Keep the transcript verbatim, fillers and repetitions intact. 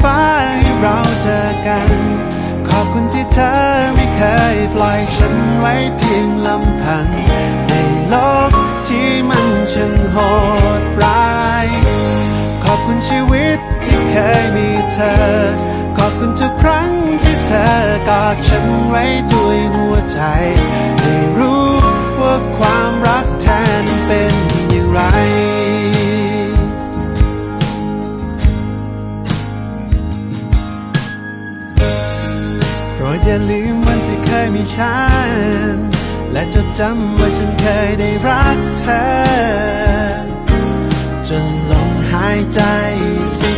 ฟ้าให้เราเจอกันขอบคุณที่เธอไม่เคยปล่อยฉันไว้เพียงลำพังในโลกที่มันช่างโหดร้ายขอบคุณชีวิตที่เคยมีเธอขอบคุณทุกครั้งที่เธอกอดฉันไว้ด้วยหัวใจได้รู้ว่าความรักแท้นั้นเป็นอย่างไรโปรดอย่าลืมวันที่เคยมีฉันและจดจำว่าฉันเคยได้รักเธอจนลมหายใจสิ้น